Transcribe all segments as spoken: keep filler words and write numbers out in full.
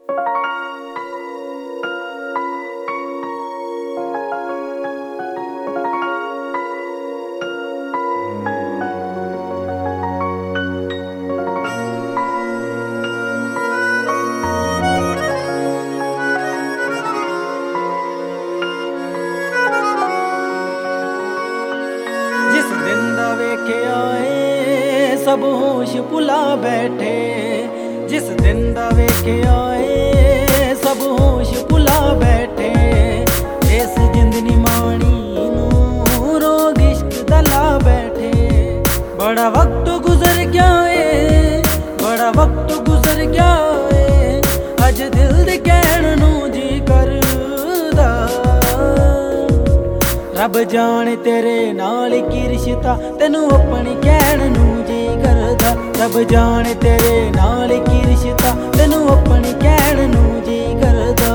सब होश भुला बैठे, जिस दिन दा वेखिया ए सब होश भुला बैठे। इस जिंदनी माणी नूं रोग इश्क दा ला बैठे। बड़ा वक्त गुजर गया ए, बड़ा वक्त गुजर गया ए, अज दिल दे कहण नूं जी करदा। रब जाने तेरे नाल की रिश्ता तेनू अपनी कहण नूं जी करदा। रब जाने तेरे नाल की रिश्ता तेनू अपनी कहण नूं जी करदा।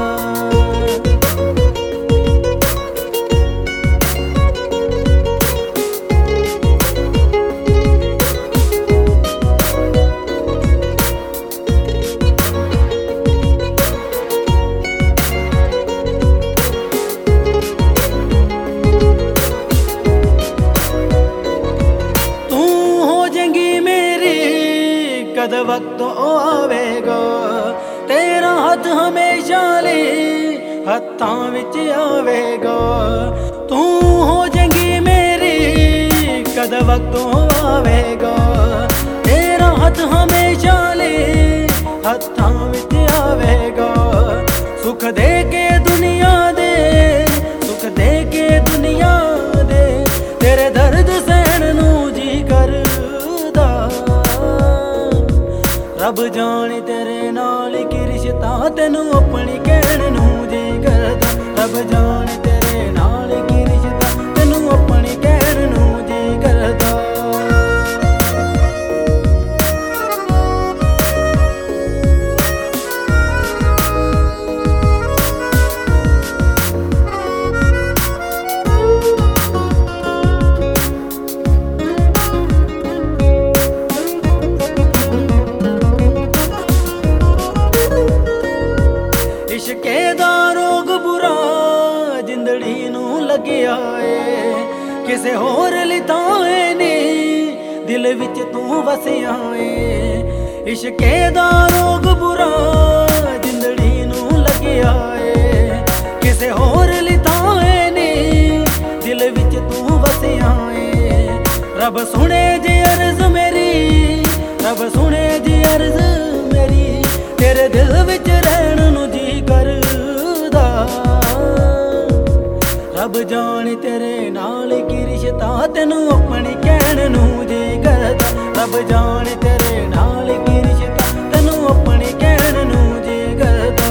कद वक्त आवेगा तेरा हथ हमेशा ले हत्थां विच आवेगा। तू हो जाएगी मेरी कद वक्त आवेगा तेरा हथ हमेशा ले हत्थां विच आवेगा। सुख दे के दुनिया दे, सुख दे के दुनिया दे, तेरे दर्द सहन नूं जी करदा। रब जाने तेरे नाल की रिश्ता तेनू अपनी कहण नूं जी करदा। रब जाने तेरे नाल की रिश्ता तेनू अपनी कहण नूं जी करदा। इश्के दा रोग बुरा जिंदड़ी नूं लग्या ए, किसे होर लिताए नी दिल विच तू वसिया ए। इश्के दा रोग बुरा जिंदड़ी नूं लग्या ए, किसे होर लिताए नी दिल विच तू वसिया ए। रब सुने जी अर्ज मेरी, रब सुने जी अर्ज मेरी, तेरे दिल विच रहण नूं जी करदा। रब जाने तेरे नाल की रिश्ता तेनू अपनी कहण नूं जी करदा। रब जाने तेरे नाल की रिश्ता तेनू अपनी कहण नूं जी करदा।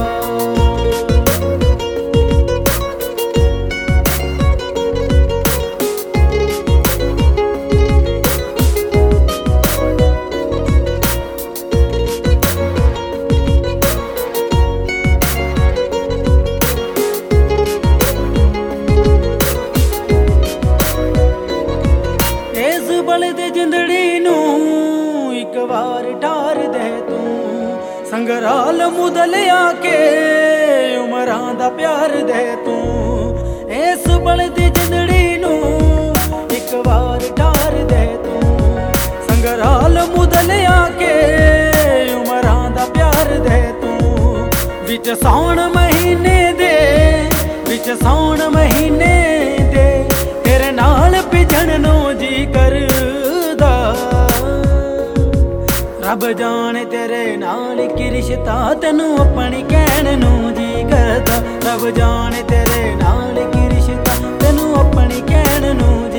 बलदे जिंदड़ी नूं एक बार ठार दे तू, संगराल मुदल आके उमरां दा प्यार दे तू। इस बलदी जिंदड़ी नूं एक बार ठार दे तू, संगराल मुदल आके उमरां दा प्यार दे तू। विच साउण महीने दे, विच साउण महीने दे, तेरे नाल पिजण नूं जी करदा। रब जाने तेरे नाल की रिश्ता तेनू अपनी कहण नूं जी करदा। रब जाने तेरे नाल की रिश्ता तेनू अपनी कहण नूं